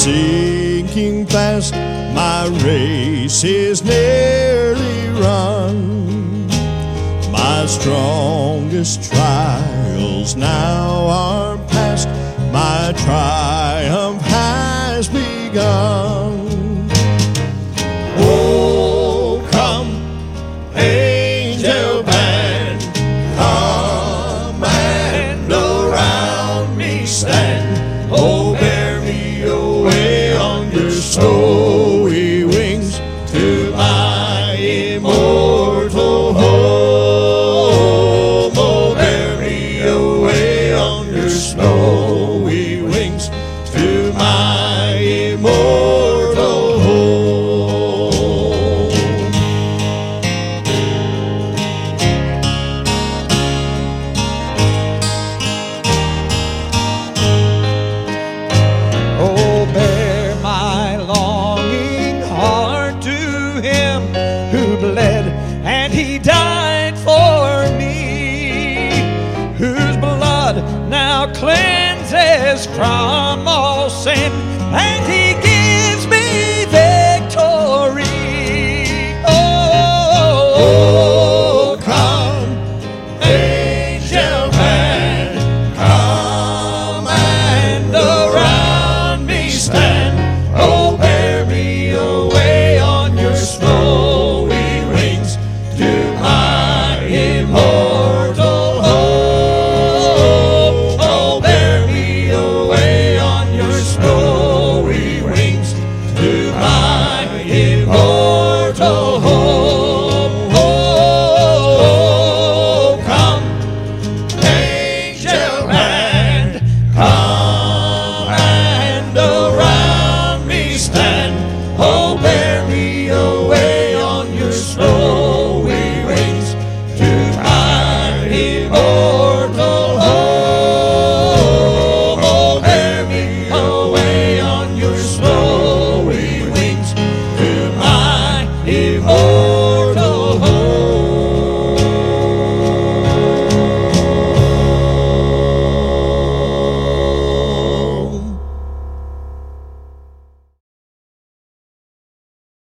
sinking fast, my race is nearly run. My strongest trials now are past, my triumph has begun. Oh, come, angel band, come and around me stand. Oh, bear me away on your snowy wings to my immortal home. Oh, bear me away on your snowy wings to my immortal home. Oh, bear my longing heart to him who bled and he died for me, whose blood now cleanses from all sin, and he